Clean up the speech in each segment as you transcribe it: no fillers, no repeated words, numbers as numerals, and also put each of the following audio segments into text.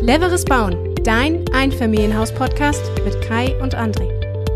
Cleveres Bauen, dein Einfamilienhaus-Podcast mit Kai und André.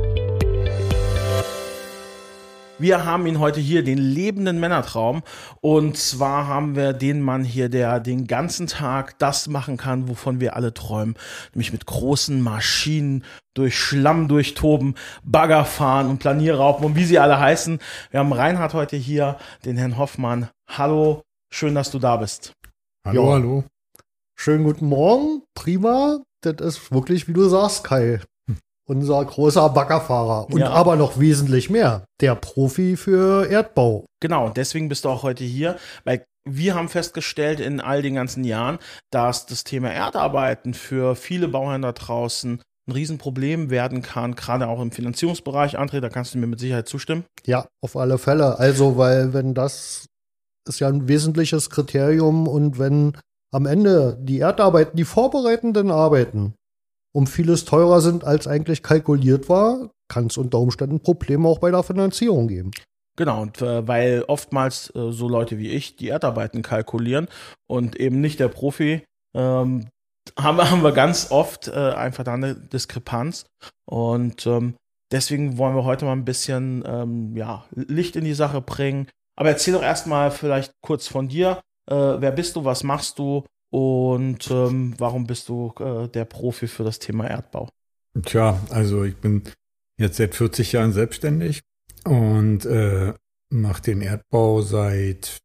Wir haben ihn heute hier, den lebenden Männertraum. Und zwar haben wir den Mann hier, der den ganzen Tag das machen kann, wovon wir alle träumen. Nämlich mit großen Maschinen durch Schlamm durchtoben, Bagger fahren und Planierraupen und wie sie alle heißen. Wir haben Reinhard heute hier, den Herrn Hoffmann. Hallo, schön, dass du da bist. Hallo, ja. Hallo. Schönen guten Morgen, prima. Das ist wirklich, wie du sagst, Kai. Unser großer Baggerfahrer und aber noch wesentlich mehr, der Profi für Erdbau. Genau, deswegen bist du auch heute hier, weil wir haben festgestellt in all den ganzen Jahren, dass das Thema Erdarbeiten für viele Bauherren da draußen ein Riesenproblem werden kann, gerade auch im Finanzierungsbereich. André, da kannst du mir mit Sicherheit zustimmen. Ja, auf alle Fälle. Also, weil wenn das ist ja ein wesentliches Kriterium und wenn am Ende die Erdarbeiten, die vorbereitenden Arbeiten um vieles teurer sind, als eigentlich kalkuliert war, kann es unter Umständen Probleme auch bei der Finanzierung geben. Genau, und weil oftmals so Leute wie ich die Erdarbeiten kalkulieren und eben nicht der Profi, haben wir ganz oft einfach da eine Diskrepanz. Und deswegen wollen wir heute mal ein bisschen Licht in die Sache bringen. Aber erzähl doch erstmal vielleicht kurz von dir. Wer bist du, was machst du und warum bist du der Profi für das Thema Erdbau? Tja, also ich bin jetzt seit 40 Jahren selbstständig und mache den Erdbau seit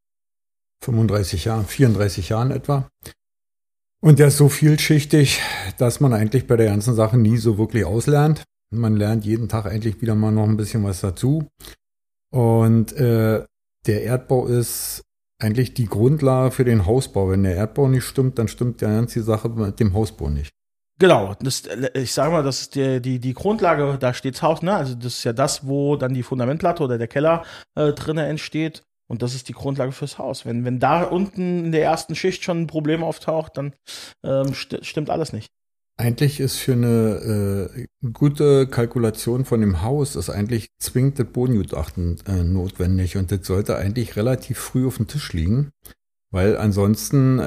34 Jahren etwa. Und der ist so vielschichtig, dass man eigentlich bei der ganzen Sache nie so wirklich auslernt. Man lernt jeden Tag eigentlich wieder mal noch ein bisschen was dazu. Und der Erdbau ist eigentlich die Grundlage für den Hausbau. Wenn der Erdbau nicht stimmt, dann stimmt ja ganz die Sache mit dem Hausbau nicht. Genau, ich sage mal, das ist die Grundlage, da steht's Haus, ne? Also das ist ja das, wo dann die Fundamentplatte oder der Keller drinne entsteht. Und das ist die Grundlage fürs Haus. Wenn da unten in der ersten Schicht schon ein Problem auftaucht, dann stimmt alles nicht. Eigentlich ist für eine gute Kalkulation von dem Haus ist eigentlich zwingend das Bodengutachten notwendig. Und das sollte eigentlich relativ früh auf dem Tisch liegen, weil ansonsten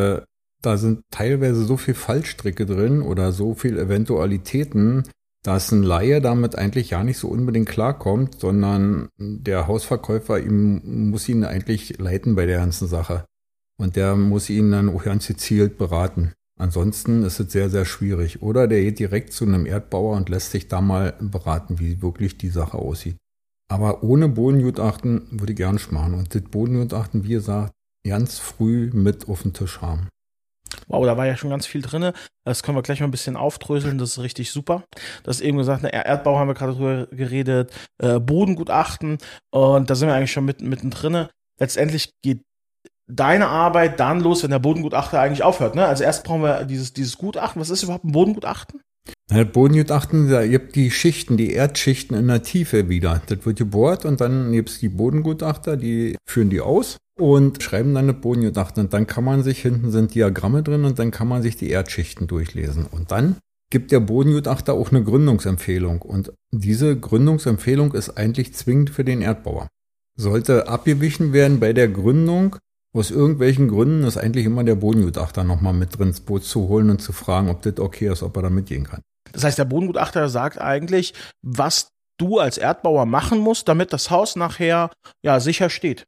da sind teilweise so viel Fallstricke drin oder so viel Eventualitäten, dass ein Laie damit eigentlich ja nicht so unbedingt klarkommt, sondern der Hausverkäufer muss ihn eigentlich leiten bei der ganzen Sache. Und der muss ihn dann auch ganz gezielt beraten. Ansonsten ist es sehr, sehr schwierig. Oder der geht direkt zu einem Erdbauer und lässt sich da mal beraten, wie wirklich die Sache aussieht. Aber ohne Bodengutachten würde ich gern machen. Und das Bodengutachten, wie gesagt, ganz früh mit auf den Tisch haben. Wow, da war ja schon ganz viel drin. Das können wir gleich mal ein bisschen aufdröseln. Das ist richtig super. Das ist eben gesagt, Erdbau haben wir gerade drüber geredet, Bodengutachten. Und da sind wir eigentlich schon mittendrin. Letztendlich geht deine Arbeit dann los, wenn der Bodengutachter eigentlich aufhört, ne? Also erst brauchen wir dieses Gutachten. Was ist überhaupt ein Bodengutachten? Bodengutachten, da gibt die Schichten, die Erdschichten in der Tiefe wieder. Das wird gebohrt und dann gibt es die Bodengutachter, die führen die aus und schreiben dann das Bodengutachten. Und dann kann man sich, hinten sind Diagramme drin und dann kann man sich die Erdschichten durchlesen. Und dann gibt der Bodengutachter auch eine Gründungsempfehlung. Und diese Gründungsempfehlung ist eigentlich zwingend für den Erdbauer. Sollte abgewichen werden bei der Gründung, aus irgendwelchen Gründen ist eigentlich immer der Bodengutachter nochmal mit drin ins Boot zu holen und zu fragen, ob das okay ist, ob er da mitgehen kann. Das heißt, der Bodengutachter sagt eigentlich, was du als Erdbauer machen musst, damit das Haus nachher sicher steht.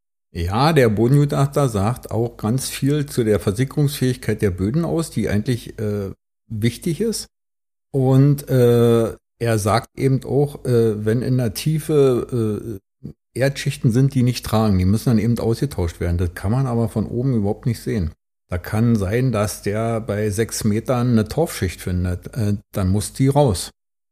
Ja, der Bodengutachter sagt auch ganz viel zu der Versickerungsfähigkeit der Böden aus, die eigentlich wichtig ist. Und er sagt eben auch, wenn in der Tiefe Erdschichten sind, die nicht tragen. Die müssen dann eben ausgetauscht werden. Das kann man aber von oben überhaupt nicht sehen. Da kann sein, dass der bei 6 Metern eine Torfschicht findet. Dann muss die raus.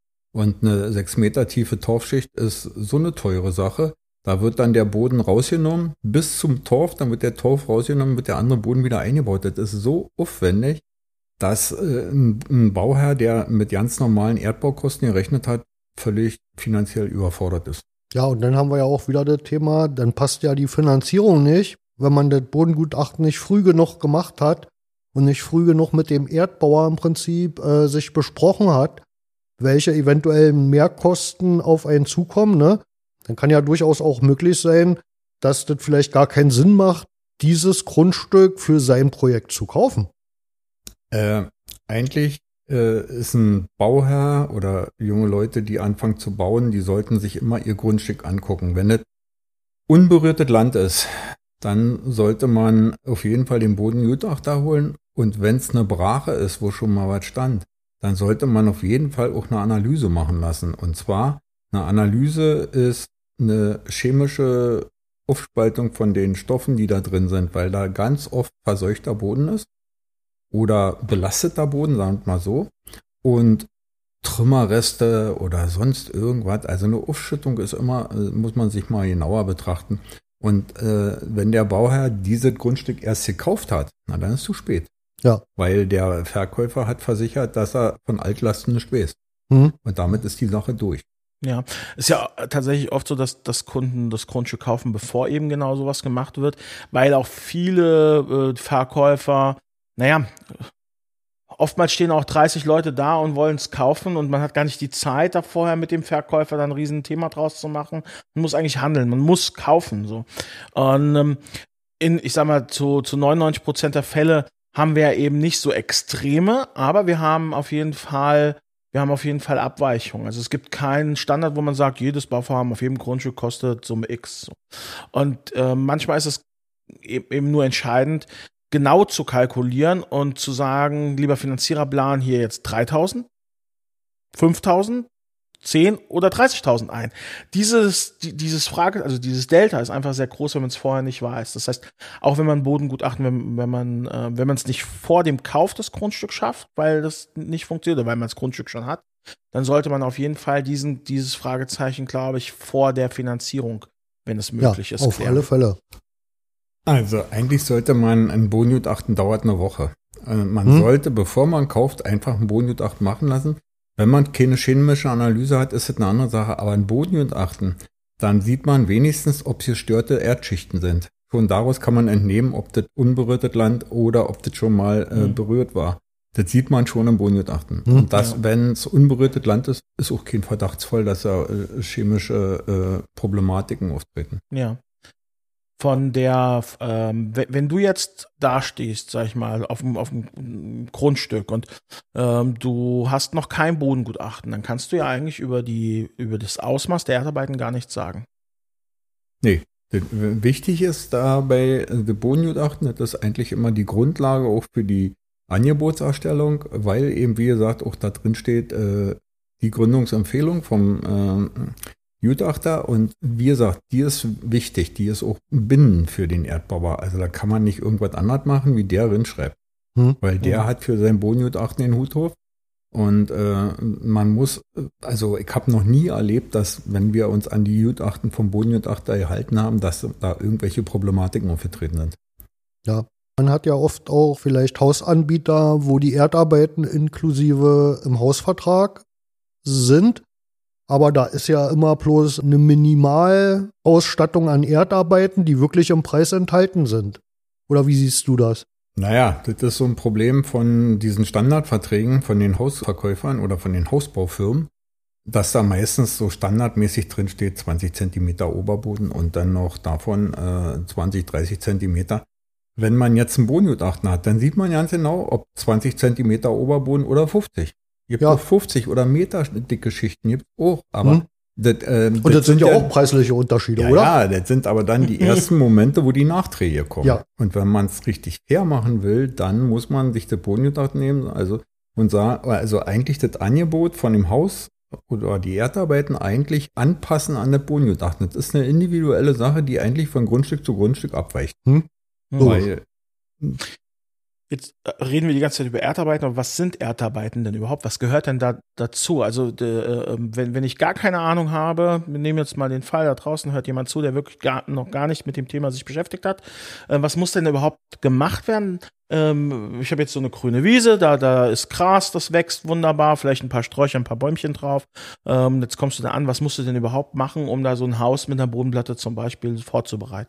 Und eine 6 Meter tiefe Torfschicht ist so eine teure Sache. Da wird dann der Boden rausgenommen bis zum Torf. Dann wird der Torf rausgenommen, wird der andere Boden wieder eingebaut. Das ist so aufwendig, dass ein Bauherr, der mit ganz normalen Erdbaukosten gerechnet hat, völlig finanziell überfordert ist. Ja, und dann haben wir ja auch wieder das Thema, dann passt ja die Finanzierung nicht, wenn man das Bodengutachten nicht früh genug gemacht hat und nicht früh genug mit dem Erdbauer im Prinzip sich besprochen hat, welche eventuellen Mehrkosten auf einen zukommen, ne? Dann kann ja durchaus auch möglich sein, dass das vielleicht gar keinen Sinn macht, dieses Grundstück für sein Projekt zu kaufen. Eigentlich ist ein Bauherr oder junge Leute, die anfangen zu bauen, die sollten sich immer ihr Grundstück angucken. Wenn es unberührtes Land ist, dann sollte man auf jeden Fall den Bodengutachter holen. Und wenn es eine Brache ist, wo schon mal was stand, dann sollte man auf jeden Fall auch eine Analyse machen lassen. Und zwar, eine Analyse ist eine chemische Aufspaltung von den Stoffen, die da drin sind, weil da ganz oft verseuchter Boden ist oder belasteter Boden, sagen wir mal so, und Trümmerreste oder sonst irgendwas. Also eine Aufschüttung ist immer, muss man sich mal genauer betrachten. Und wenn der Bauherr dieses Grundstück erst gekauft hat, na dann ist es zu spät. Ja. Weil der Verkäufer hat versichert, dass er von Altlasten nicht weiß. Mhm. Und damit ist die Sache durch. Ja, ist ja tatsächlich oft so, dass Kunden das Grundstück kaufen, bevor eben genau sowas gemacht wird, weil auch viele Verkäufer, oftmals stehen auch 30 Leute da und wollen es kaufen und man hat gar nicht die Zeit, da vorher mit dem Verkäufer dann ein Riesenthema draus zu machen. Man muss eigentlich handeln, man muss kaufen. So. Und ich sag mal, zu 99% der Fälle haben wir ja eben nicht so extreme, aber wir haben auf jeden Fall Abweichungen. Also es gibt keinen Standard, wo man sagt, jedes Bauvorhaben auf jedem Grundstück kostet Summe X. Und manchmal ist es eben nur entscheidend, genau zu kalkulieren und zu sagen, lieber Finanzierer, plan hier jetzt 3.000, 5.000, 10 oder 30.000 ein. Dieses Delta ist einfach sehr groß, wenn man es vorher nicht weiß. Das heißt, auch wenn man Bodengutachten, wenn man es nicht vor dem Kauf des Grundstücks schafft, weil das nicht funktioniert oder weil man das Grundstück schon hat, dann sollte man auf jeden Fall dieses Fragezeichen, glaube ich, vor der Finanzierung, wenn es möglich ist, auf klären. alle Fälle. Also eigentlich sollte man ein Bodengutachten, dauert eine Woche. Man sollte, bevor man kauft, einfach ein Bodengutachten machen lassen. Wenn man keine chemische Analyse hat, ist es eine andere Sache. Aber ein Bodengutachten, dann sieht man wenigstens, ob es gestörte Erdschichten sind. Schon daraus kann man entnehmen, ob das unberührtes Land oder ob das schon mal berührt war. Das sieht man schon im Bodengutachten. Und das, wenn es unberührtes Land ist, ist auch kein Verdachtsfall, dass da chemische Problematiken auftreten. Ja. Von der, wenn du jetzt dastehst, sag ich mal, auf dem Grundstück und du hast noch kein Bodengutachten, dann kannst du ja eigentlich über das Ausmaß der Erdarbeiten gar nichts sagen. Nee. Wichtig ist dabei, der Bodengutachten, das ist eigentlich immer die Grundlage auch für die Angebotserstellung, weil eben, wie gesagt, auch da drin steht, die Gründungsempfehlung vom Gutachter und wie gesagt, die ist wichtig, die ist auch bindend für den Erdbauer. Also da kann man nicht irgendwas anderes machen, wie der reinschreibt. Weil der hat für sein Bodengutachten den Hut auf. Und man muss, also ich habe noch nie erlebt, dass wenn wir uns an die Gutachten vom Bodengutachter gehalten haben, dass da irgendwelche Problematiken aufgetreten sind. Ja, man hat ja oft auch vielleicht Hausanbieter, wo die Erdarbeiten inklusive im Hausvertrag sind. Aber da ist ja immer bloß eine Minimalausstattung an Erdarbeiten, die wirklich im Preis enthalten sind. Oder wie siehst du das? Naja, das ist so ein Problem von diesen Standardverträgen von den Hausverkäufern oder von den Hausbaufirmen, dass da meistens so standardmäßig drin steht, 20 Zentimeter Oberboden und dann noch davon 20, 30 Zentimeter. Wenn man jetzt ein Bodengutachten hat, dann sieht man ganz genau, ob 20 Zentimeter Oberboden oder 50. Gibt auch 50 oder Meter dicke Schichten, gibt auch, aber und das sind ja auch preisliche Unterschiede, oder? Ja, das sind aber dann die ersten Momente, wo die Nachträge kommen. Ja. Und wenn man es richtig fair machen will, dann muss man sich das Bodengutachten nehmen, und sagen, also eigentlich das Angebot von dem Haus oder die Erdarbeiten eigentlich anpassen an das Bodengutachten. Das ist eine individuelle Sache, die eigentlich von Grundstück zu Grundstück abweicht. Weil jetzt reden wir die ganze Zeit über Erdarbeiten, aber was sind Erdarbeiten denn überhaupt? Was gehört denn da dazu? Also wenn ich gar keine Ahnung habe, wir nehmen jetzt mal den Fall, da draußen hört jemand zu, der wirklich noch gar nicht mit dem Thema sich beschäftigt hat. Was muss denn überhaupt gemacht werden? Ich habe jetzt so eine grüne Wiese, da ist Gras, das wächst wunderbar, vielleicht ein paar Sträucher, ein paar Bäumchen drauf. Jetzt kommst du da an, was musst du denn überhaupt machen, um da so ein Haus mit einer Bodenplatte zum Beispiel vorzubereiten?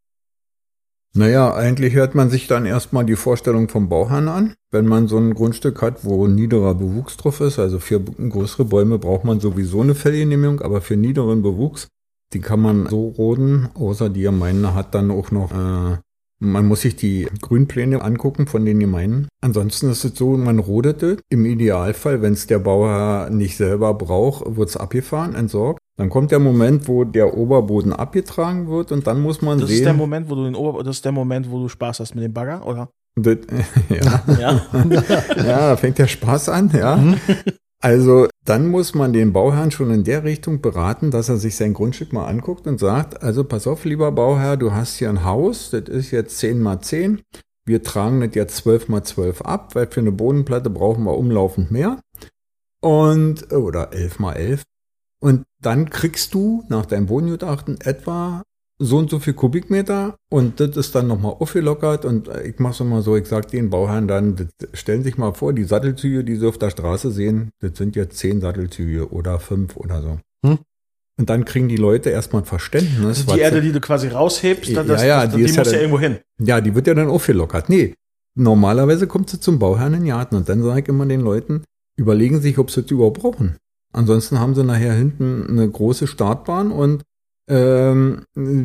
Naja, eigentlich hört man sich dann erstmal die Vorstellung vom Bauherrn an. Wenn man so ein Grundstück hat, wo ein niederer Bewuchs drauf ist, also für größere Bäume braucht man sowieso eine Fellgenehmigung, aber für niederen Bewuchs, die kann man so roden, außer die Gemeinde hat dann auch noch Man muss sich die Grünpläne angucken von den Gemeinden. Ansonsten ist es so, man rodet es. Im Idealfall, wenn es der Bauherr nicht selber braucht, wird es abgefahren, entsorgt. Dann kommt der Moment, wo der Oberboden abgetragen wird und dann muss man das sehen. Ist der Moment, wo du das ist der Moment, wo du Spaß hast mit dem Bagger, oder? Ja, da fängt der Spaß an, ja. Also dann muss man den Bauherrn schon in der Richtung beraten, dass er sich sein Grundstück mal anguckt und sagt, also pass auf, lieber Bauherr, du hast hier ein Haus, das ist jetzt 10x10, wir tragen das jetzt 12x12 ab, weil für eine Bodenplatte brauchen wir umlaufend mehr oder 11x11 und dann kriegst du nach deinem Bodengutachten etwa so und so viel Kubikmeter und das ist dann nochmal aufgelockert und ich mache es immer so, ich sage den Bauherren dann, stellen sich mal vor, die Sattelzüge, die sie auf der Straße sehen, das sind jetzt 10 Sattelzüge oder 5 oder so. Und dann kriegen die Leute erstmal ein Verständnis. Also die Erde, die du quasi raushebst, die muss ja irgendwo hin. Ja, die wird ja dann aufgelockert. Nee, normalerweise kommt sie zum Bauherrn in den Garten und dann sage ich immer den Leuten, überlegen sich, ob sie das überhaupt brauchen. Ansonsten haben sie nachher hinten eine große Startbahn und der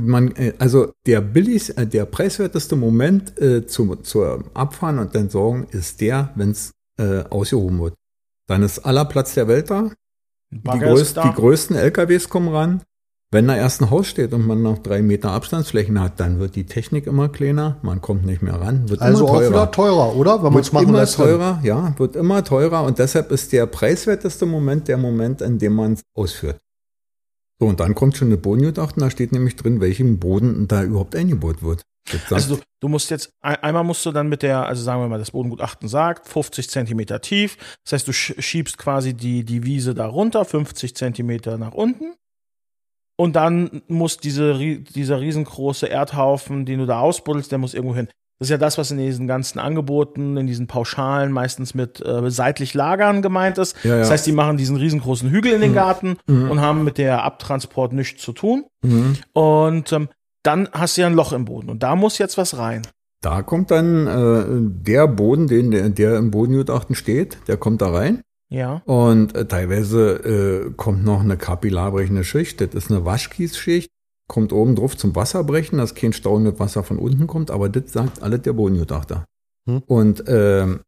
preiswerteste Moment zur Abfahren und Entsorgung ist der, wenn es ausgehoben wird. Dann ist aller Platz der Welt da. Die größten LKWs kommen ran. Wenn da erst ein Haus steht und man noch 3 Meter Abstandsflächen hat, dann wird die Technik immer kleiner, man kommt nicht mehr ran, wird also immer teurer. Also auch wieder teurer, oder? Wenn man es machen lässt. Wird immer teurer und deshalb ist der preiswerteste Moment der Moment, in dem man es ausführt. So, und dann kommt schon eine Bodengutachten, da steht nämlich drin, welchem Boden da überhaupt eingebaut wird. Also du musst jetzt, einmal musst du dann also sagen wir mal, das Bodengutachten sagt, 50 Zentimeter tief. Das heißt, du schiebst quasi die Wiese da runter, 50 Zentimeter nach unten. Und dann muss dieser riesengroße Erdhaufen, den du da ausbuddelst, der muss irgendwo hin. Das ist ja das, was in diesen ganzen Angeboten, in diesen Pauschalen meistens mit seitlich lagern gemeint ist. Ja. Das heißt, die machen diesen riesengroßen Hügel in den Garten und haben mit der Abtransport nichts zu tun. Und dann hast du ja ein Loch im Boden und da muss jetzt was rein. Da kommt dann der Boden, der im Bodengutachten steht, der kommt da rein. Ja. Und teilweise kommt noch eine kapillarbrechende Schicht, das ist eine Waschkiesschicht. Kommt oben drauf zum Wasserbrechen, dass kein stauendes Wasser von unten kommt, aber das sagt alles der Bodengutachter. Und der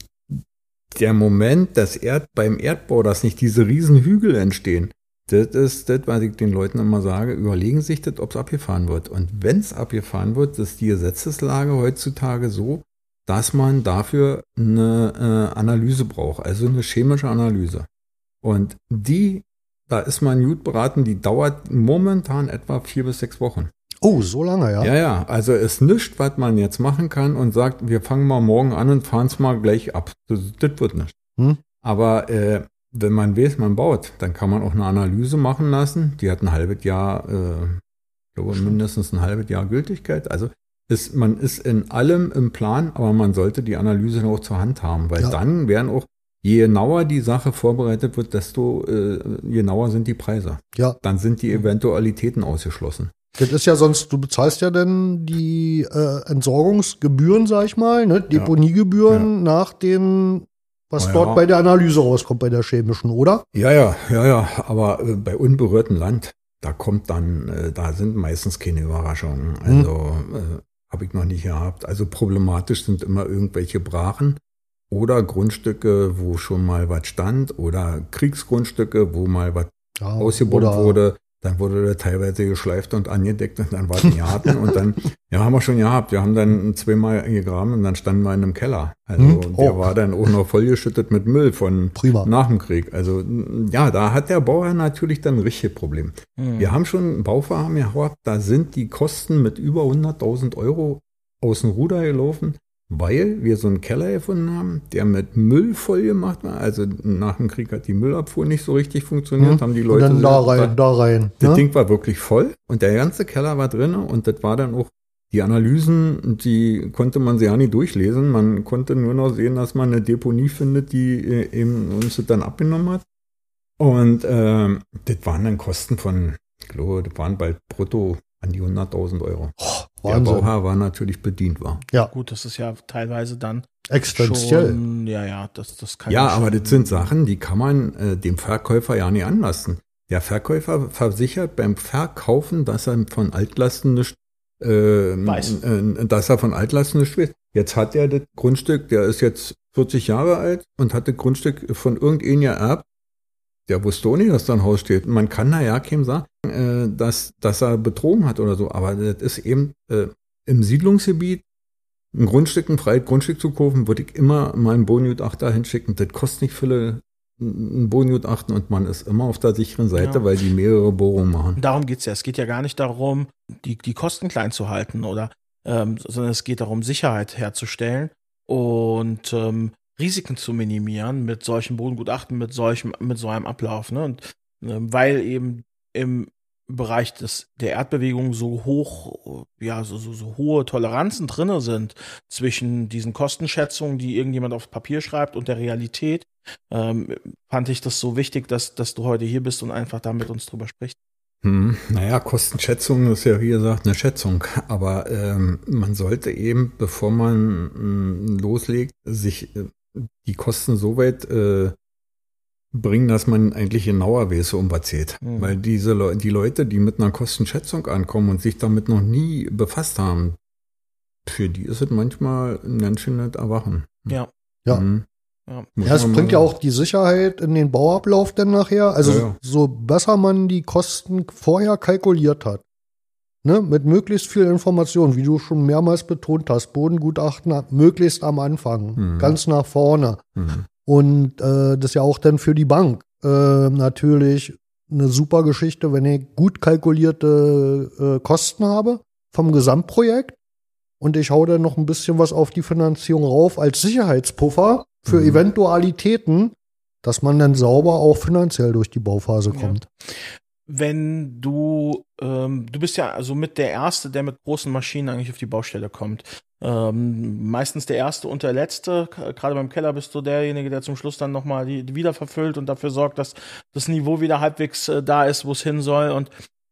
Moment, beim Erdbau, dass nicht diese riesen Hügel entstehen, das ist das, was ich den Leuten immer sage, überlegen sich das, ob es abgefahren wird. Und wenn es abgefahren wird, ist die Gesetzeslage heutzutage so, dass man dafür eine Analyse braucht, also eine chemische Analyse. Und da ist man gut beraten, die dauert momentan etwa 4 bis 6 Wochen. Oh, so lange, ja? Ja, also ist nichts, was man jetzt machen kann und sagt, wir fangen mal morgen an und fahren es mal gleich ab. Das wird nicht. Aber wenn man weiß, man baut, dann kann man auch eine Analyse machen lassen. Die hat ein halbes Jahr, ich glaube mindestens ein halbes Jahr Gültigkeit. Also man ist in allem im Plan, aber man sollte die Analyse noch zur Hand haben, weil dann werden auch je genauer die Sache vorbereitet wird, desto genauer sind die Preise. Ja. Dann sind die Eventualitäten ausgeschlossen. Das ist ja sonst, du bezahlst ja dann die Entsorgungsgebühren, sag ich mal, ne? Deponiegebühren nach dem, was dort bei der Analyse rauskommt, bei der chemischen, oder? Ja. Aber bei unberührtem Land, da sind meistens keine Überraschungen. Also habe ich noch nicht gehabt. Also problematisch sind immer irgendwelche Brachen. Oder Grundstücke, wo schon mal was stand, oder Kriegsgrundstücke, wo mal was ausgebaut wurde. Dann wurde der teilweise geschleift und angedeckt und dann war ein Garten und dann, haben wir schon gehabt. Wir haben dann 2-mal gegraben und dann standen wir in einem Keller. Also der war dann auch noch vollgeschüttet mit Müll von nach dem Krieg. Also da hat der Bauer natürlich dann ein richtiges Problem. Wir haben schon ein Bauvorhaben gehabt, da sind die Kosten mit über 100.000 Euro aus dem Ruder gelaufen, weil wir so einen Keller gefunden haben, der mit Müll voll gemacht war. Also nach dem Krieg hat die Müllabfuhr nicht so richtig funktioniert, haben die Leute... Und dann da rein. Das Ding war wirklich voll und der ganze Keller war drin und das war dann auch, die Analysen, die konnte man sich ja nicht durchlesen. Man konnte nur noch sehen, dass man eine Deponie findet, die eben uns das dann abgenommen hat. Und das waren dann Kosten von, ich glaube, das waren bald brutto an die 100.000 Euro. Der Bauherr war natürlich bedient, war. Ja. Gut, das ist ja teilweise dann existenziell. Das kann aber das sind Sachen, die kann man dem Verkäufer ja nicht anlassen. Der Verkäufer versichert beim Verkaufen, dass er von Altlasten nichts dass er von Altlasten nicht weiß. Jetzt hat er das Grundstück, der ist jetzt 40 Jahre alt und hat das Grundstück von irgendeinem geerbt. Der wusste auch nicht, dass da ein Haus steht. Man kann da ja keinem sagen, dass er betrogen hat oder so. Aber das ist eben im Siedlungsgebiet ein freies Grundstück zu kaufen, würde ich immer mal einen Bodengutachter hinschicken. Das kostet nicht viele ein Bodengutachten und man ist immer auf der sicheren Seite, weil die mehrere Bohrungen machen. Darum geht's ja. Es geht ja gar nicht darum, die Kosten klein zu halten sondern es geht darum, Sicherheit herzustellen und Risiken zu minimieren mit solchen Bodengutachten, mit so einem Ablauf. Ne? Und weil eben im Bereich der Erdbewegung so hoch, so hohe Toleranzen drinne sind zwischen diesen Kostenschätzungen, die irgendjemand aufs Papier schreibt, und der Realität, fand ich das so wichtig, dass du heute hier bist und einfach da mit uns drüber sprichst. Naja, Kostenschätzung ist ja, wie gesagt, eine Schätzung. Aber man sollte eben, bevor man loslegt, sich die Kosten so weit bringen, dass man eigentlich genauer weiß, um was geht. Weil die Leute, die mit einer Kostenschätzung ankommen und sich damit noch nie befasst haben, für die ist es manchmal ein ganz schönes Erwachen. Ja. Ja. Es bringt ja auch die Sicherheit in den Bauablauf dann nachher. Also so besser man die Kosten vorher kalkuliert hat, ne, mit möglichst viel Information, wie du schon mehrmals betont hast, Bodengutachten möglichst am Anfang, ganz nach vorne. Und das ist ja auch dann für die Bank natürlich eine super Geschichte, wenn ich gut kalkulierte Kosten habe vom Gesamtprojekt und ich hau dann noch ein bisschen was auf die Finanzierung rauf als Sicherheitspuffer für Eventualitäten, dass man dann sauber auch finanziell durch die Bauphase kommt. Wenn du bist ja also mit der Erste, der mit großen Maschinen eigentlich auf die Baustelle kommt. Meistens der Erste und der Letzte. Gerade beim Keller bist du derjenige, der zum Schluss dann nochmal die wieder verfüllt und dafür sorgt, dass das Niveau wieder halbwegs da ist, wo es hin soll. Und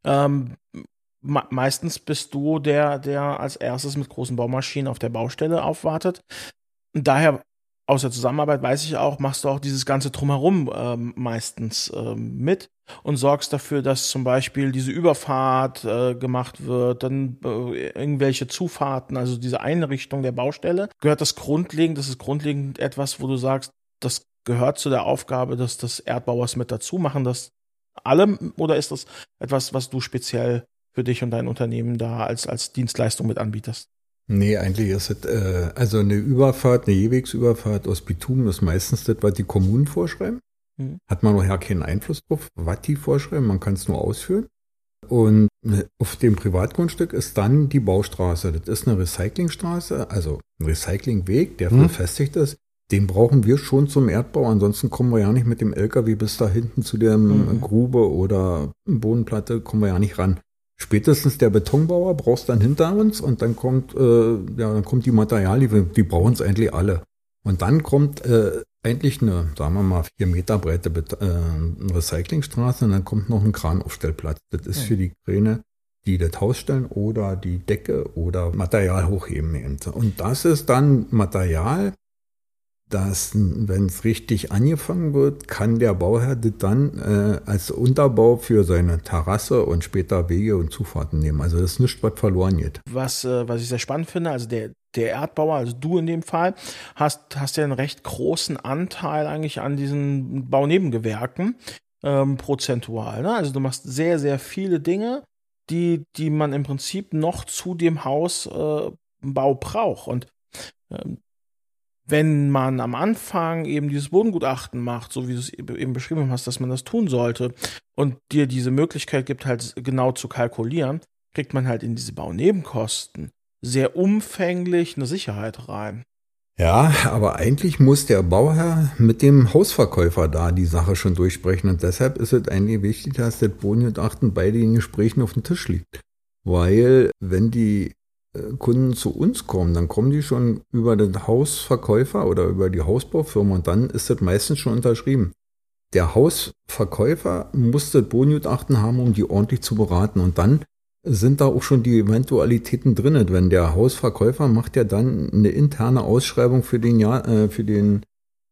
meistens bist du der als erstes mit großen Baumaschinen auf der Baustelle aufwartet. Und daher aus der Zusammenarbeit weiß ich auch, machst du auch dieses ganze Drumherum meistens mit und sorgst dafür, dass zum Beispiel diese Überfahrt gemacht wird, dann irgendwelche Zufahrten, also diese Einrichtung der Baustelle. Gehört das ist grundlegend etwas, wo du sagst, das gehört zu der Aufgabe des Erdbauers mit dazu? Machen das alle oder ist das etwas, was du speziell für dich und dein Unternehmen da als Dienstleistung mit anbietest? Nee, eigentlich ist es, also eine Gehwegsüberfahrt aus Bitumen ist meistens das, was die Kommunen vorschreiben. Hat man nachher keinen Einfluss drauf, was die vorschreiben, man kann es nur ausführen. Und auf dem Privatgrundstück ist dann die Baustraße. Das ist eine Recyclingstraße, also ein Recyclingweg, der befestigt ist. Den brauchen wir schon zum Erdbau, ansonsten kommen wir ja nicht mit dem LKW bis da hinten zu der Grube oder Bodenplatte, kommen wir ja nicht ran. Spätestens der Betonbauer brauchst dann hinter uns und dann kommt die Materiallieferung, die brauchen es eigentlich alle. Und dann kommt eigentlich eine, sagen wir mal, 4 Meter breite Recyclingstraße und dann kommt noch ein Kranaufstellplatz. Das ist für die Kräne, die das Haus stellen oder die Decke oder Material hochheben. Und das ist dann Material, das, wenn es richtig angefangen wird, kann der Bauherr das dann als Unterbau für seine Terrasse und später Wege und Zufahrten nehmen. Also das ist nichts, was verloren geht. Was ich sehr spannend finde, also der Erdbauer, also du in dem Fall, hast ja einen recht großen Anteil eigentlich an diesen Baunebengewerken prozentual. Ne? Also du machst sehr, sehr viele Dinge, die man im Prinzip noch zu dem Hausbau braucht. Und wenn man am Anfang eben dieses Bodengutachten macht, so wie du es eben beschrieben hast, dass man das tun sollte und dir diese Möglichkeit gibt, halt genau zu kalkulieren, kriegt man halt in diese Baunebenkosten sehr umfänglich eine Sicherheit rein. Ja, aber eigentlich muss der Bauherr mit dem Hausverkäufer da die Sache schon durchsprechen und deshalb ist es eigentlich wichtig, dass das Bodengutachten bei den Gesprächen auf dem Tisch liegt. Weil wenn die Kunden zu uns kommen, dann kommen die schon über den Hausverkäufer oder über die Hausbaufirma und dann ist das meistens schon unterschrieben. Der Hausverkäufer muss das Bodengutachten haben, um die ordentlich zu beraten und dann sind da auch schon die Eventualitäten drin. Wenn der Hausverkäufer macht ja dann eine interne Ausschreibung für den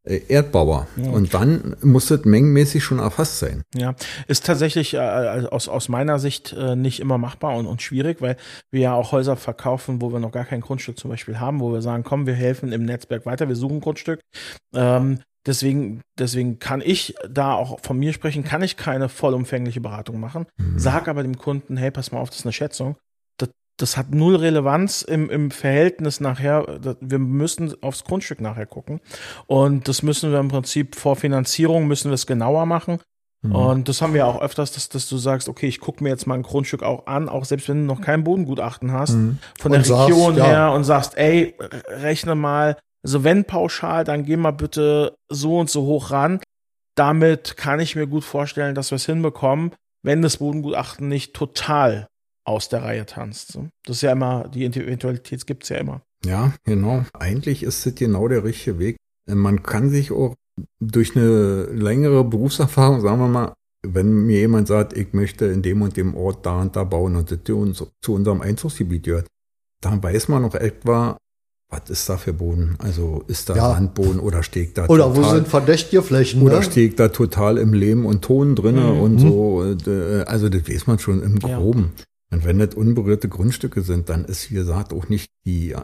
Erdbauer. Ja. Und dann muss das mengenmäßig schon erfasst sein. Ja, ist tatsächlich aus meiner Sicht nicht immer machbar und schwierig, weil wir ja auch Häuser verkaufen, wo wir noch gar kein Grundstück zum Beispiel haben, wo wir sagen, komm, wir helfen im Netzwerk weiter, wir suchen ein Grundstück. Deswegen kann ich da auch von mir sprechen, kann ich keine vollumfängliche Beratung machen, sag aber dem Kunden, hey, pass mal auf, das ist eine Schätzung. Das hat null Relevanz im Verhältnis nachher. Wir müssen aufs Grundstück nachher gucken. Und das müssen wir im Prinzip vor Finanzierung müssen wir es genauer machen. Und das haben wir auch öfters, dass du sagst, okay, ich gucke mir jetzt mal ein Grundstück auch an, auch selbst wenn du noch kein Bodengutachten hast, von der Region her und sagst, ey, rechne mal, also wenn pauschal, dann geh mal bitte so und so hoch ran. Damit kann ich mir gut vorstellen, dass wir es hinbekommen, wenn das Bodengutachten nicht total aus der Reihe tanzt. Das ist ja immer, die Eventualität gibt's ja immer. Ja, genau. Eigentlich ist das genau der richtige Weg. Man kann sich auch durch eine längere Berufserfahrung, sagen wir mal, wenn mir jemand sagt, ich möchte in dem und dem Ort da und da bauen und das zu unserem Einzugsgebiet gehört, dann weiß man noch etwa, was ist da für Boden? Also ist da Sandboden oder steht da oder total, wo sind verdächtige Flächen? Oder steht da total im Lehm und Ton drinne und so. Also das weiß man schon im Groben. Ja. Und wenn das unberührte Grundstücke sind, dann ist, wie gesagt, auch nicht die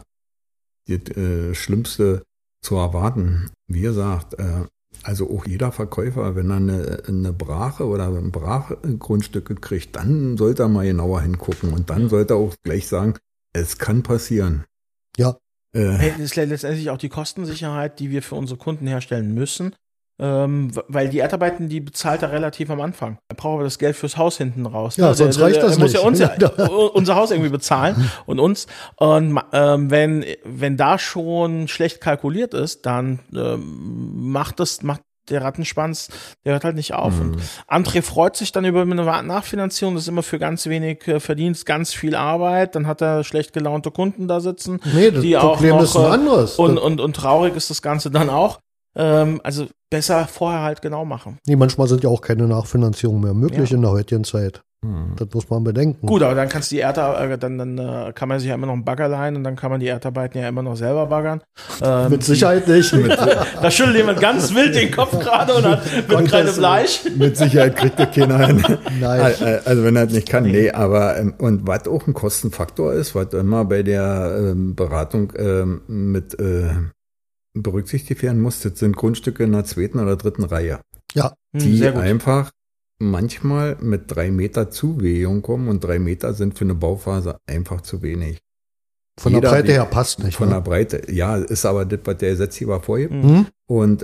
Schlimmste zu erwarten. Wie gesagt, also auch jeder Verkäufer, wenn er eine Brache oder ein Brachgrundstücke kriegt, dann sollte er mal genauer hingucken und dann sollte er auch gleich sagen, es kann passieren. Ja. Das ist letztendlich auch die Kostensicherheit, die wir für unsere Kunden herstellen müssen. Weil die Erdarbeiten, die bezahlt er relativ am Anfang. Er braucht aber das Geld fürs Haus hinten raus. Ja, sonst reicht das nicht. Er muss ja unser Haus irgendwie bezahlen und uns. Und wenn da schon schlecht kalkuliert ist, dann macht der Rattenschwanz, der hört halt nicht auf. Und André freut sich dann über eine Nachfinanzierung, das ist immer für ganz wenig Verdienst, ganz viel Arbeit, dann hat er schlecht gelaunte Kunden da sitzen. Nee, das Problem ist ein anderes. Und traurig ist das Ganze dann auch. Also besser vorher halt genau machen. Nee, manchmal sind ja auch keine Nachfinanzierungen mehr möglich in der heutigen Zeit. Das muss man bedenken. Gut, aber dann kannst du die dann kann man sich ja immer noch einen Bagger leihen und dann kann man die Erdarbeiten ja immer noch selber baggern. Mit Sicherheit nicht. Da schüttelt jemand ganz wild den Kopf gerade und hat mit gerade Fleisch. Mit Sicherheit kriegt der keiner hin. Nein. Also wenn er das nicht kann, nee, aber und was auch ein Kostenfaktor ist, was immer bei der Beratung mit berücksichtigt werden muss, das sind Grundstücke in der 2. oder 3. Reihe. Ja. Die einfach manchmal mit 3 Meter Zuwehung kommen und 3 Meter sind für eine Bauphase einfach zu wenig. Von der Breite her passt nicht. Von der Breite, ja, ist aber das, was der Gesetzgeber vorgibt. Und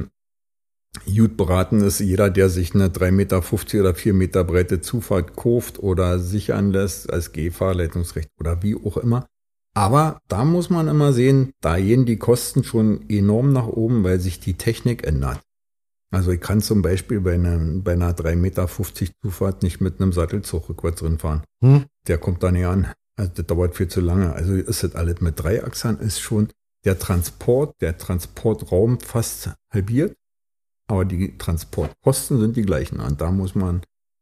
gut beraten ist jeder, der sich eine 3,50 Meter oder 4 Meter breite Zufahrt kauft oder sichern lässt als Gehfahrleitungsrecht oder wie auch immer. Aber da muss man immer sehen, da gehen die Kosten schon enorm nach oben, weil sich die Technik ändert. Also ich kann zum Beispiel bei einer 3,50 Meter Zufahrt nicht mit einem Sattelzug rückwärts drin fahren. Der kommt da nicht an. Also das dauert viel zu lange. Also ist das alles mit Dreiachsern, ist schon der Transportraum fast halbiert, aber die Transportkosten sind die gleichen. Und da muss man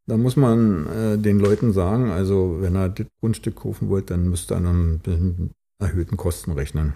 den Leuten sagen, also wenn ihr das Grundstück kaufen wollt, dann müsst ihr an einem erhöhten Kosten rechnen.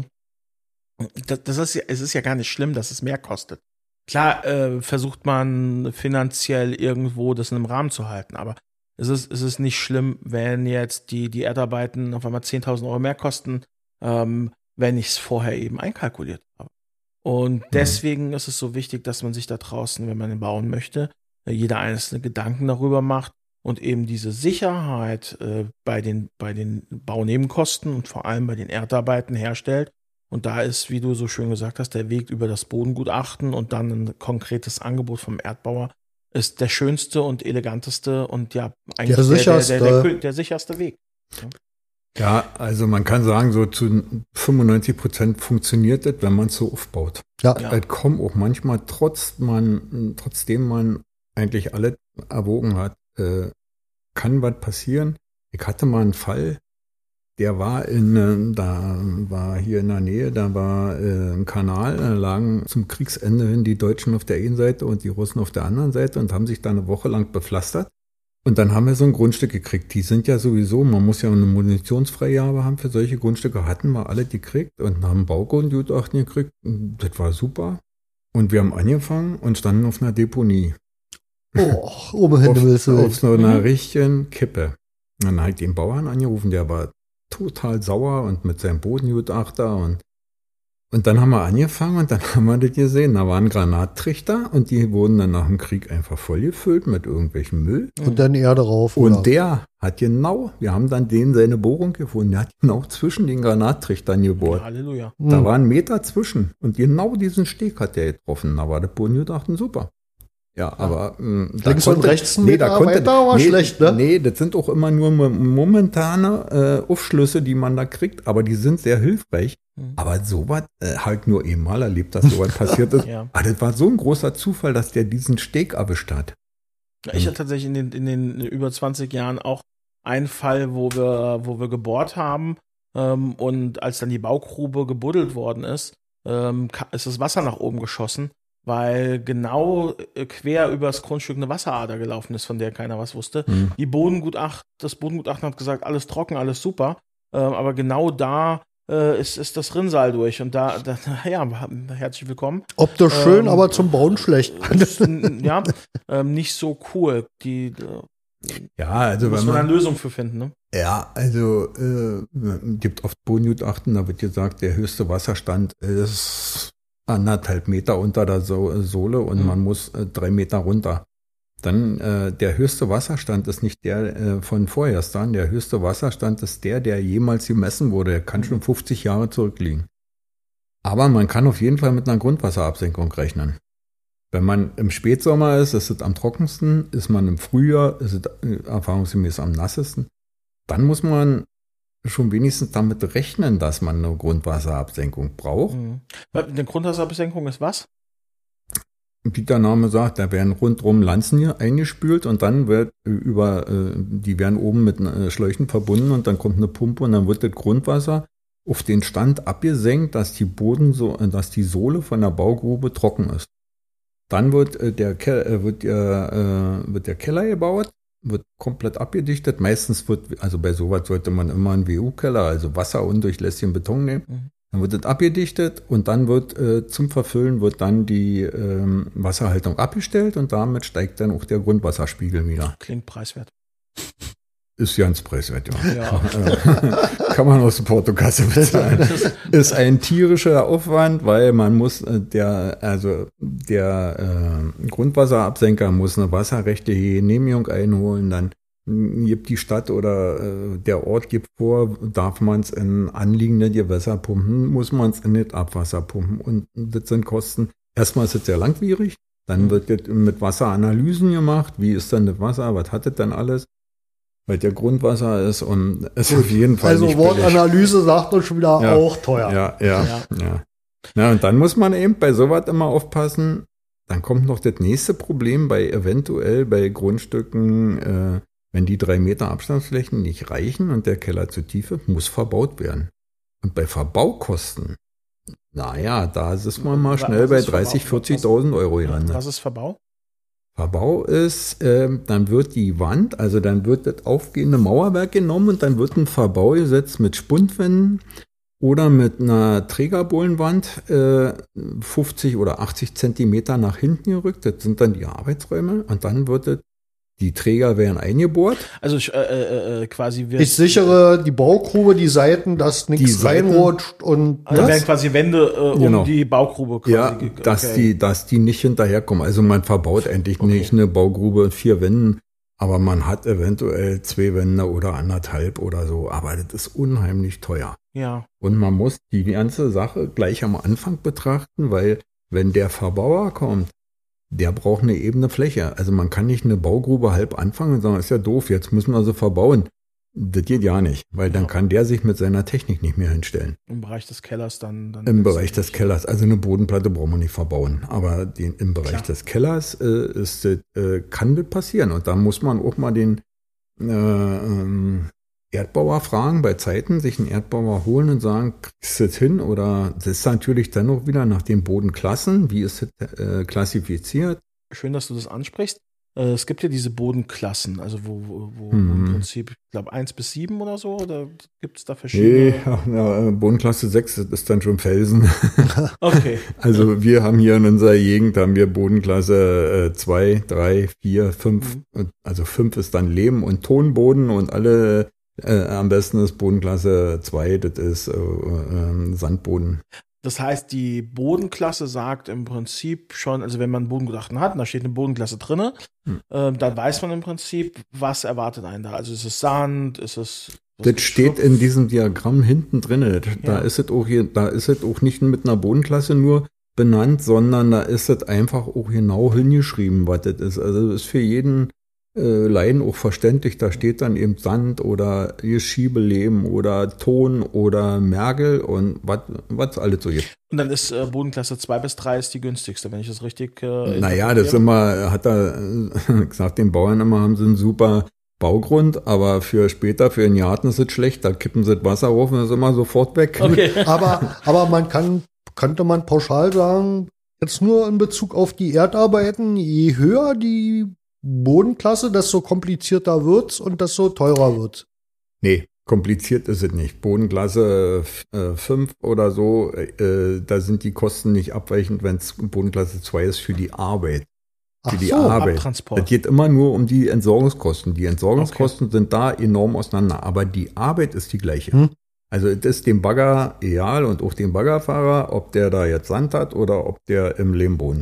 Es ist ja gar nicht schlimm, dass es mehr kostet. Klar versucht man finanziell irgendwo das in einem Rahmen zu halten, aber es ist nicht schlimm, wenn jetzt die Erdarbeiten auf einmal 10.000 Euro mehr kosten, wenn ich es vorher eben einkalkuliert habe. Und deswegen ist es so wichtig, dass man sich da draußen, wenn man ihn bauen möchte, jeder einzelne Gedanken darüber macht und eben diese Sicherheit bei den Baunebenkosten und vor allem bei den Erdarbeiten herstellt. Und da ist, wie du so schön gesagt hast, der Weg über das Bodengutachten und dann ein konkretes Angebot vom Erdbauer ist der schönste und eleganteste und ja eigentlich der sicherste Weg. Ja, also man kann sagen, so zu 95% funktioniert das, wenn man es so aufbaut. Ja. Es kommt auch manchmal, trotzdem man eigentlich alles erwogen hat, kann was passieren. Ich hatte mal einen Fall, der war hier in der Nähe, da war ein Kanal, da lagen zum Kriegsende hin die Deutschen auf der einen Seite und die Russen auf der anderen Seite und haben sich da eine Woche lang bepflastert. Und dann haben wir so ein Grundstück gekriegt. Die sind ja sowieso, man muss ja eine Munitionsfreigabe haben für solche Grundstücke, hatten wir alle gekriegt und haben Baugrundgutachten gekriegt. Das war super. Und wir haben angefangen und standen auf einer Deponie. Oh, oben Hände willst du. Auf so einer richtigen Kippe. Und dann habe ich den Bauern angerufen, der war total sauer und mit seinem Bodengutachter und dann haben wir angefangen und dann haben wir das gesehen. Da waren Granattrichter und die wurden dann nach dem Krieg einfach vollgefüllt mit irgendwelchem Müll. Und dann Erde rauf. Und oder? der hat genau, wir haben dann seine Bohrung gefunden, der hat genau zwischen den Granattrichtern gebohrt. Ja, Halleluja. Da war ein Meter zwischen und genau diesen Steg hat der getroffen. Da war der Bodengutachten super. Ja, aber links und rechts ein Meter weiter war schlecht, ne? Nee, das sind auch immer nur momentane Aufschlüsse, die man da kriegt, aber die sind sehr hilfreich. Aber sowas halt nur einmal erlebt, dass sowas passiert ist. Ja. Aber das war so ein großer Zufall, dass der diesen Steg erwischt hat. Ich hatte tatsächlich in den über 20 Jahren auch einen Fall, wo wir gebohrt haben und als dann die Baugrube gebuddelt worden ist das Wasser nach oben geschossen, weil genau quer übers Grundstück eine Wasserader gelaufen ist, von der keiner was wusste. Das Bodengutachten hat gesagt, alles trocken, alles super, aber genau da ist das Rinnsal durch und da ja, herzlich willkommen. Optisch schön, aber zum Bauen schlecht. Ja, nicht so cool. Ja, also muss man eine Lösung für finden, ne? Ja, also gibt oft Bodengutachten, da wird gesagt, der höchste Wasserstand ist 1,5 Meter unter der Sohle und man muss 3 Meter runter. Dann der höchste Wasserstand ist nicht der von vorgestern, der höchste Wasserstand ist der jemals gemessen wurde. Der kann schon 50 Jahre zurückliegen. Aber man kann auf jeden Fall mit einer Grundwasserabsenkung rechnen. Wenn man im Spätsommer ist es am trockensten, ist man im Frühjahr, ist es erfahrungsgemäß am nassesten. Dann muss man schon wenigstens damit rechnen, dass man eine Grundwasserabsenkung braucht. Eine Grundwasserabsenkung ist was? Wie der Name sagt, da werden rundrum Lanzen hier eingespült und dann wird die werden oben mit Schläuchen verbunden und dann kommt eine Pumpe und dann wird das Grundwasser auf den Stand abgesenkt, dass die Sohle von der Baugrube trocken ist. Dann wird der Keller gebaut, wird komplett abgedichtet. Meistens also bei sowas sollte man immer einen WU-Keller, also wasserundurchlässigen Beton nehmen. Dann wird das abgedichtet und dann wird zum Verfüllen wird dann die Wasserhaltung abgestellt und damit steigt dann auch der Grundwasserspiegel wieder. Klingt preiswert. Ist ganz preiswert, ja. Ja. Kann man aus der Portokasse bezahlen. Ist ein tierischer Aufwand, weil man muss, der Grundwasserabsenker muss eine wasserrechtliche Genehmigung einholen, dann gibt die Stadt oder der Ort gibt vor, darf man es in anliegende Gewässer pumpen, muss man es in das Abwasser pumpen und das sind Kosten. Erstmal ist es sehr langwierig, dann wird das mit Wasseranalysen gemacht, wie ist denn das Wasser, was hat das denn alles? Weil der Grundwasser ist und es auf jeden Fall also nicht Wortanalyse sagt uns schon wieder auch teuer. Ja. Na, und dann muss man eben bei sowas immer aufpassen. Dann kommt noch das nächste Problem bei Grundstücken, wenn die 3 Meter Abstandsflächen nicht reichen und der Keller zu tief ist, muss verbaut werden. Und bei Verbaukosten, naja, da ist man mal schnell bei 30.000, 40.000 Euro gelandet. Was ist Verbau? Verbau ist, dann wird die Wand, also dann wird das aufgehende Mauerwerk genommen und dann wird ein Verbau gesetzt mit Spundwänden oder mit einer Trägerbohlenwand 50 oder 80 Zentimeter nach hinten gerückt. Das sind dann die Arbeitsräume und dann wird die Träger werden eingebohrt. Also quasi ich sichere die Baugrube, die Seiten, dass nichts reinrutscht und also werden quasi Wände um die Baugrube quasi. Ja, dass die nicht hinterherkommen. Also man verbaut eigentlich nicht eine Baugrube in 4 Wänden, aber man hat eventuell 2 Wände oder 1,5 oder so. Aber das ist unheimlich teuer. Ja. Und man muss die ganze Sache gleich am Anfang betrachten, weil wenn der Verbauer kommt, der braucht eine ebene Fläche. Also man kann nicht eine Baugrube halb anfangen und sagen, ist ja doof, jetzt müssen wir sie verbauen. Das geht ja nicht, weil dann kann der sich mit seiner Technik nicht mehr hinstellen. Im Bereich des Kellers dann im Bereich des Kellers. Also eine Bodenplatte braucht man nicht verbauen. Aber im Bereich des Kellers kann das passieren. Und da muss man auch mal den Erdbauer fragen, bei Zeiten sich einen Erdbauer holen und sagen, kriegst du das hin? Oder das ist natürlich dann noch wieder nach den Bodenklassen, wie ist es klassifiziert? Schön, dass du das ansprichst. Es gibt ja diese Bodenklassen, also wo im Prinzip, ich glaube 1 bis 7 oder so, oder gibt es da verschiedene? Nee, Bodenklasse 6 ist dann schon Felsen. Okay. Also wir haben hier in unserer Gegend, haben wir Bodenklasse 2, 3, 4, 5, also 5 ist dann Lehm- und Tonboden und alle am besten ist Bodenklasse 2, das ist Sandboden. Das heißt, die Bodenklasse sagt im Prinzip schon, also wenn man einen Bodengutachten hat, und da steht eine Bodenklasse drin, dann weiß man im Prinzip, was erwartet einen da. Also ist es Sand, ist es... Das steht in diesem Diagramm hinten drin. Da ist es auch nicht mit einer Bodenklasse nur benannt, sondern da ist es einfach auch genau hingeschrieben, was das ist. Also das ist für jeden Laien auch verständlich. Da steht dann eben Sand oder Schiebelehm oder Ton oder Mergel und was alles so gibt. Und dann ist Bodenklasse 2 bis 3 ist die günstigste, wenn ich das richtig naja, das ist immer, hat er gesagt, den Bauern immer, haben sie einen super Baugrund, aber für später, für den Garten ist es schlecht, da kippen sie das Wasser rauf und ist immer sofort weg. Okay. Aber könnte man pauschal sagen, jetzt nur in Bezug auf die Erdarbeiten, je höher die Bodenklasse, desto komplizierter wird's und desto teurer wird's. Nee, kompliziert ist es nicht. Bodenklasse 5 oder so, da sind die Kosten nicht abweichend, wenn es Bodenklasse 2 ist für die Arbeit. Für die Arbeit. Abtransport. Das geht immer nur um die Entsorgungskosten. Die Entsorgungskosten sind da enorm auseinander, aber die Arbeit ist die gleiche. Also es ist dem Bagger egal und auch dem Baggerfahrer, ob der da jetzt Sand hat oder ob der im Lehmboden.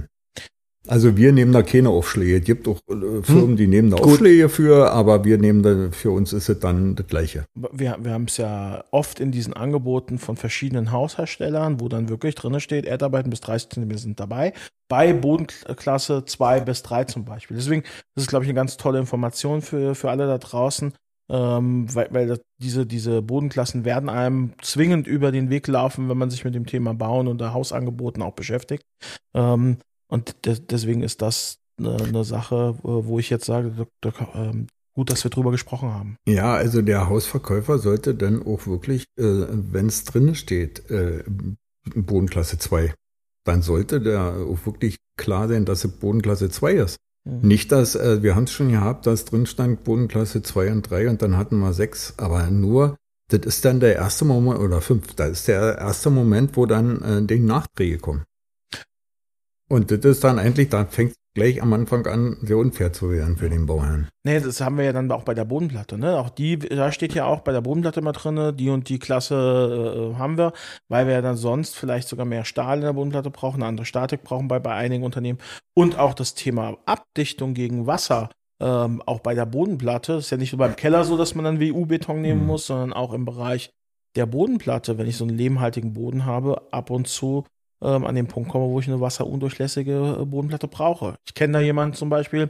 Also wir nehmen da keine Aufschläge. Es gibt auch Firmen, die nehmen da Aufschläge für, aber wir nehmen da, für uns ist es dann das Gleiche. Wir haben es ja oft in diesen Angeboten von verschiedenen Hausherstellern, wo dann wirklich drin steht, Erdarbeiten bis 30 cm sind dabei, bei Bodenklasse 2 bis 3 zum Beispiel. Deswegen, das ist, glaube ich, eine ganz tolle Information für alle da draußen, weil diese Bodenklassen werden einem zwingend über den Weg laufen, wenn man sich mit dem Thema Bauen und Hausangeboten auch beschäftigt. Und deswegen ist das eine Sache, wo ich jetzt sage, gut, dass wir drüber gesprochen haben. Ja, also der Hausverkäufer sollte dann auch wirklich, wenn es drin steht, Bodenklasse 2, dann sollte der auch wirklich klar sein, dass es Bodenklasse 2 ist. Nicht, dass, wir haben es schon gehabt, dass drin stand Bodenklasse 2 und 3 und dann hatten wir 6, aber nur, das ist dann der erste Moment, oder 5, da ist der erste Moment, wo dann die Nachträge kommen. Und das ist dann eigentlich, da fängt es gleich am Anfang an, sehr unfair zu werden für den Bauherrn. Nee, das haben wir ja dann auch bei der Bodenplatte, ne? Auch da steht ja auch bei der Bodenplatte immer drin, die und die Klasse haben wir, weil wir ja dann sonst vielleicht sogar mehr Stahl in der Bodenplatte brauchen, eine andere Statik brauchen bei einigen Unternehmen. Und auch das Thema Abdichtung gegen Wasser, auch bei der Bodenplatte. Ist ja nicht nur beim Keller so, dass man dann WU-Beton nehmen muss, sondern auch im Bereich der Bodenplatte, wenn ich so einen lehmhaltigen Boden habe, ab und zu an den Punkt komme, wo ich eine wasserundurchlässige Bodenplatte brauche. Ich kenne da jemanden zum Beispiel,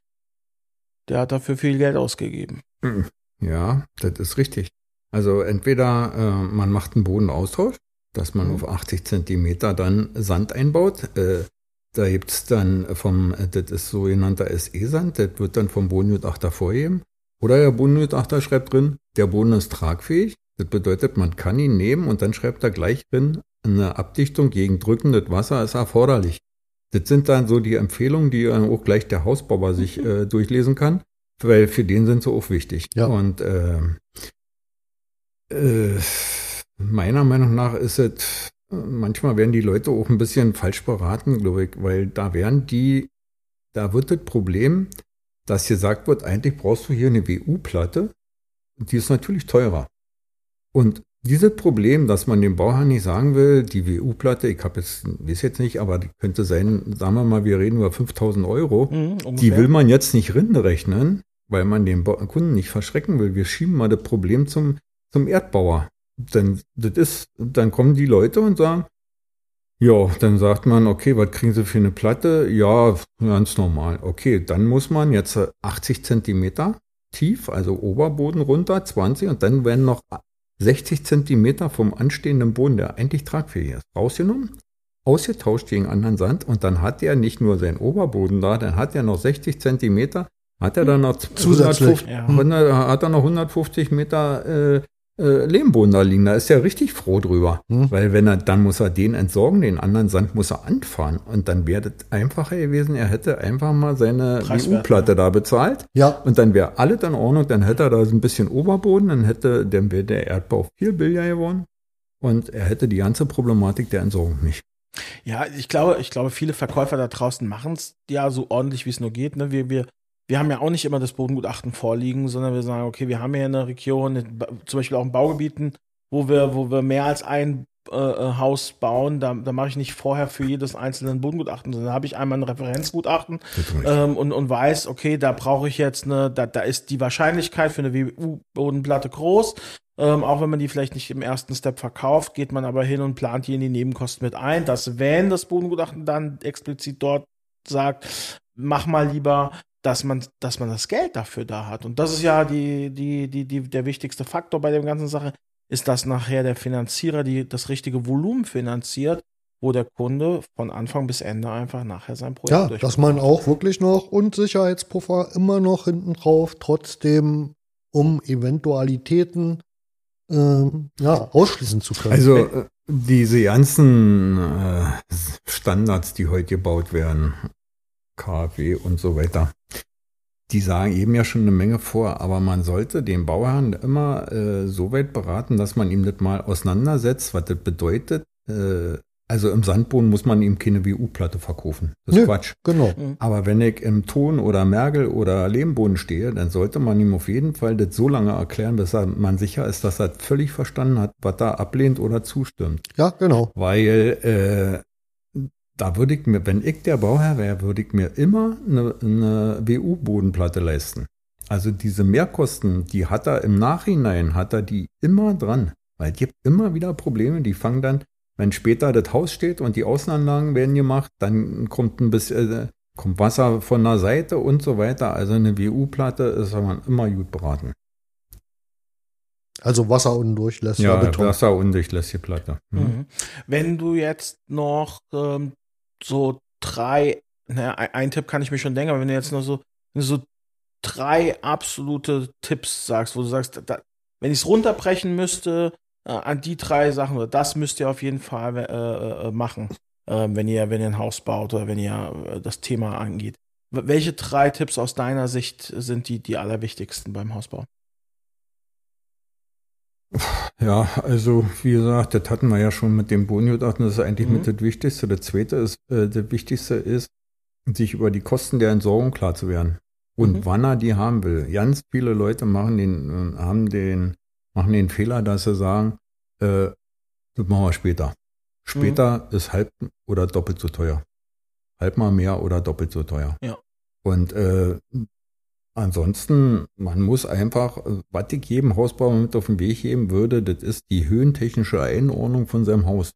der hat dafür viel Geld ausgegeben. Ja, das ist richtig. Also entweder man macht einen Bodenaustausch, dass man auf 80 Zentimeter dann Sand einbaut. Da gibt's dann das ist sogenannter SE-Sand, das wird dann vom Bodengutachter vorgegeben. Oder der Bodengutachter schreibt drin, der Boden ist tragfähig. Das bedeutet, man kann ihn nehmen und dann schreibt er gleich drin, eine Abdichtung gegen drückendes Wasser ist erforderlich. Das sind dann so die Empfehlungen, die auch gleich der Hausbauer sich durchlesen kann, weil für den sind sie auch wichtig. Ja. Und meiner Meinung nach ist es, manchmal werden die Leute auch ein bisschen falsch beraten, glaube ich, weil da wird das Problem, dass gesagt wird, eigentlich brauchst du hier eine WU-Platte, die ist natürlich teurer. Und dieses Problem, dass man dem Bauherrn nicht sagen will, die WU-Platte, weiß jetzt nicht, aber die könnte sein, sagen wir mal, wir reden über 5.000 Euro, die will man jetzt nicht rechnen, weil man den Kunden nicht verschrecken will. Wir schieben mal das Problem zum Erdbauer. Dann kommen die Leute und sagen, ja, dann sagt man, okay, was kriegen Sie für eine Platte? Ja, ganz normal. Okay, dann muss man jetzt 80 Zentimeter tief, also Oberboden runter, 20 und dann werden noch 60 Zentimeter vom anstehenden Boden, der eigentlich tragfähig ist, rausgenommen, ausgetauscht gegen anderen Sand und dann hat er nicht nur seinen Oberboden da, dann hat er noch 60 Zentimeter, hat er dann noch zusätzlich, hat er noch 150 Meter Lehmboden da liegen. Da ist er richtig froh drüber. Weil dann muss er den entsorgen, den anderen Sand muss er anfahren. Und dann wäre das einfacher gewesen, er hätte einfach mal seine WU-Platte da bezahlt. Ja. Und dann wäre alles in Ordnung, dann hätte er da so ein bisschen Oberboden, dann wäre der Erdbau viel billiger geworden. Und er hätte die ganze Problematik der Entsorgung nicht. Ja, ich glaube, viele Verkäufer da draußen machen es ja so ordentlich, wie es nur geht. Ne? Wir haben ja auch nicht immer das Bodengutachten vorliegen, sondern wir sagen, okay, wir haben hier eine Region, zum Beispiel auch in Baugebieten, wo wir mehr als ein Haus bauen, da mache ich nicht vorher für jedes einzelne Bodengutachten, sondern da habe ich einmal ein Referenzgutachten und weiß, okay, da brauche ich jetzt da ist die Wahrscheinlichkeit für eine WU-Bodenplatte groß. Auch wenn man die vielleicht nicht im ersten Step verkauft, geht man aber hin und plant die in die Nebenkosten mit ein, dass wenn das Bodengutachten dann explizit dort sagt, mach mal lieber, dass man das Geld dafür da hat. Und das ist ja der wichtigste Faktor bei der ganzen Sache, ist, dass nachher der Finanzierer das richtige Volumen finanziert, wo der Kunde von Anfang bis Ende einfach nachher sein Projekt durchführt. Ja, dass man auch wirklich noch Unsicherheitspuffer immer noch hinten drauf, trotzdem um Eventualitäten ausschließen zu können. Also diese ganzen Standards, die heute gebaut werden, KfW und so weiter, die sagen eben ja schon eine Menge vor, aber man sollte den Bauherrn immer so weit beraten, dass man ihm das mal auseinandersetzt, was das bedeutet. Also im Sandboden muss man ihm keine WU-Platte verkaufen. Das ist Quatsch. Genau. Aber wenn ich im Ton oder Mergel oder Lehmboden stehe, dann sollte man ihm auf jeden Fall das so lange erklären, bis man sicher ist, dass er völlig verstanden hat, was er ablehnt oder zustimmt. Ja, genau. Weil da würde ich mir, wenn ich der Bauherr wäre, würde ich mir immer eine WU-Bodenplatte leisten. Also diese Mehrkosten, die hat er im Nachhinein, die immer dran. Weil es gibt immer wieder Probleme, die fangen dann, wenn später das Haus steht und die Außenanlagen werden gemacht, dann kommt kommt Wasser von der Seite und so weiter. Also eine WU-Platte ist man immer gut beraten. Also wasserundurchlässiger Beton. Ja, wasserundurchlässige Platte. Mhm. Wenn du jetzt noch so ein Tipp kann ich mir schon denken, aber wenn du jetzt noch so 3 absolute Tipps sagst, wo du sagst, wenn ich es runterbrechen müsste, an die 3 Sachen, oder das müsst ihr auf jeden Fall machen, wenn ihr ein Haus baut oder wenn ihr das Thema angeht. Welche 3 Tipps aus deiner Sicht sind die allerwichtigsten beim Hausbau? Ja, also wie gesagt, das hatten wir ja schon mit dem Bodengutachten, das ist eigentlich mit das Wichtigste. Das Wichtigste ist, sich über die Kosten der Entsorgung klar zu werden und wann er die haben will. Ganz viele Leute machen den Fehler, dass sie sagen, das machen wir später. Später ist halb oder doppelt so teuer. Halb mal mehr oder doppelt so teuer. Ja. Und ansonsten, man muss einfach, was ich jedem Hausbauer mit auf den Weg geben würde, das ist die höhentechnische Einordnung von seinem Haus.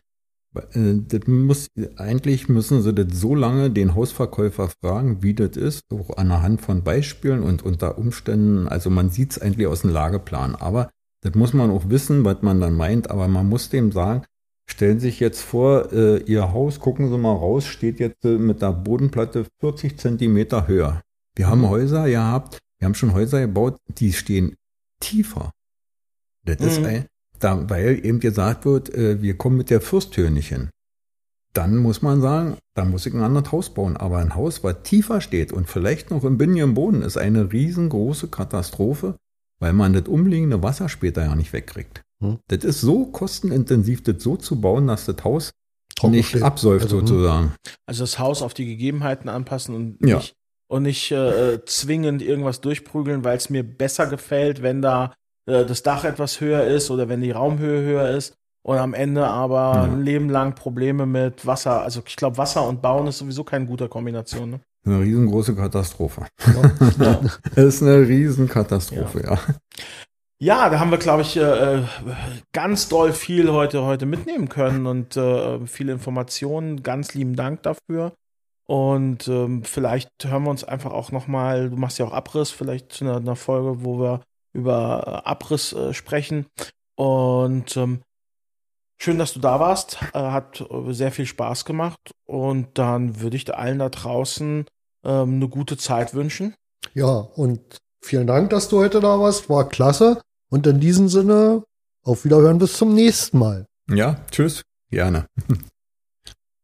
Eigentlich müssen sie das so lange den Hausverkäufer fragen, wie das ist, auch anhand von Beispielen und unter Umständen, also man sieht es eigentlich aus dem Lageplan, aber das muss man auch wissen, was man dann meint, aber man muss dem sagen, stellen Sie sich jetzt vor, Ihr Haus, gucken Sie mal raus, steht jetzt mit der Bodenplatte 40 Zentimeter höher. Wir haben Häuser gehabt, wir haben schon Häuser gebaut, die stehen tiefer. Das ist weil eben gesagt wird, wir kommen mit der Fürsthöhe nicht hin. Dann muss man sagen, da muss ich ein anderes Haus bauen. Aber ein Haus, was tiefer steht und vielleicht noch im Binnen im Boden, ist eine riesengroße Katastrophe, weil man das umliegende Wasser später ja nicht wegkriegt. Das ist so kostenintensiv, das so zu bauen, dass das Haus nicht absäuft sozusagen. Also das Haus auf die Gegebenheiten anpassen und nicht zwingend irgendwas durchprügeln, weil es mir besser gefällt, wenn da das Dach etwas höher ist oder wenn die Raumhöhe höher ist und am Ende aber ein Leben lang Probleme mit Wasser. Also ich glaube, Wasser und Bauen ist sowieso keine gute Kombination. Ne? Eine riesengroße Katastrophe. Ja. Ist eine Riesenkatastrophe, ja. Ja, da haben wir, glaube ich, ganz doll viel heute mitnehmen können und viele Informationen. Ganz lieben Dank dafür. Und vielleicht hören wir uns einfach auch nochmal, du machst ja auch Abriss, vielleicht zu einer Folge, wo wir über Abriss sprechen. Und schön, dass du da warst. Hat sehr viel Spaß gemacht. Und dann würde ich allen da draußen eine gute Zeit wünschen. Ja, und vielen Dank, dass du heute da warst. War klasse. Und in diesem Sinne, auf Wiederhören bis zum nächsten Mal. Ja, tschüss, gerne.